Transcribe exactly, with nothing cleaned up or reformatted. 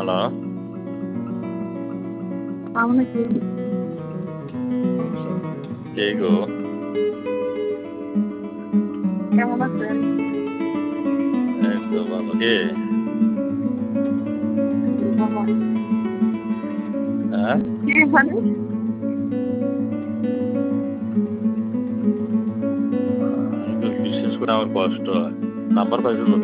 Hello. আসসালামু আলাইকুম। কে গো? কেমন আছেন? এই তো ভালো। কে? বাবা। হ্যাঁ? কে মানে? আহ, বিশেষ করে আমার কষ্ট হয়। নাম্বার পাইছিল